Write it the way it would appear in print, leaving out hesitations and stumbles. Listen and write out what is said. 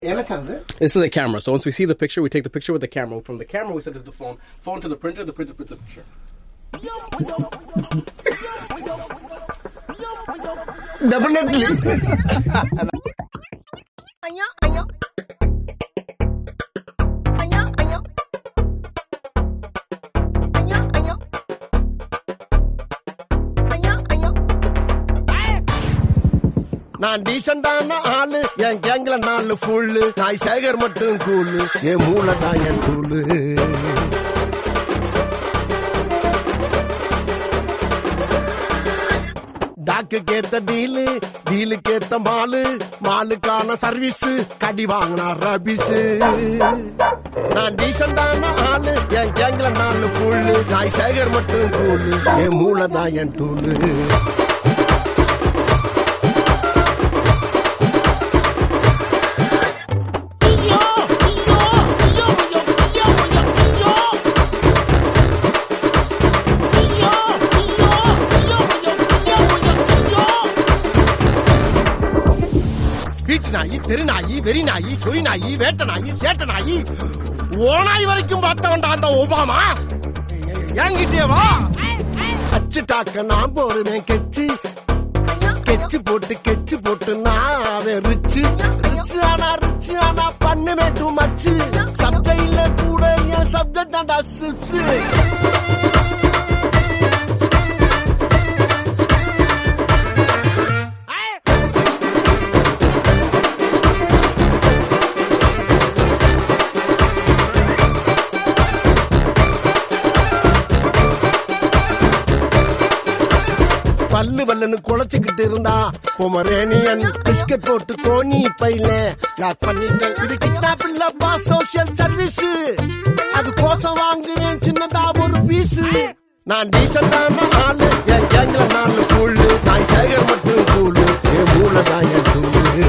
This is a camera. So once we see the picture, we take the picture with the camera. From the camera, we send it to the phone to the printer prints the picture. Definitely. நான் டீசெண்டான ஆளு, என் கேங்ல 4 full, நாய் சேகர் மட்டும் கூலு, என் மூளை தான் என் டூலு. டாக்கு கேத்த டீலு, டீலு கேத்த மாலு, மாலுக்கான சர்வீஸ், கடி வாங்கினா ரபிஸ். நான் டீசெண்டான ஆளு, என் கேங்ல 4 ஃபுல்லு, நாய் சேகர் மட்டும் கூலு, என் மூளை தான் என் டூலு. நாயி, தெரு நாயி, வெறி நாயி, சொறி நாயி, வேட்ட நாயி, சேட்ட நாயி, ஓனாய் வரைக்கும் பார்த்தவன்டா அந்த ஒபாமா. என்கிட்டே வா. அச்சுட்டாக்க நான் போறேன் கெச்சு, கெச்சு போட்டு நான் ரிச்சு, ரிச்சு ஆனா பண்ணுமே டூ மச்சு. சப்கையில கூட என் சப்ஜெக்ட் தான்டா சிப்ஸ். பல்லு வல்லன்னு குழைச்சுக்கிட்டு இருந்தா பொமரேனியன் பிஸ்கட் போட்டு கோணி பையில லாக் பண்ணிட்டேன். இது கிட்னாப் இல்லப்பா, சோசியல் சர்வீஸ். அது கோசம் வாங்குவேன் சின்னதா ஒரு பீஸ். நான் டீசெண்டான ஆளு, என் கேங்ல 4 ஃபுல்லு, நான் சேகர் மட்டும் கூலு, என் மூளை தான் என் டூலு.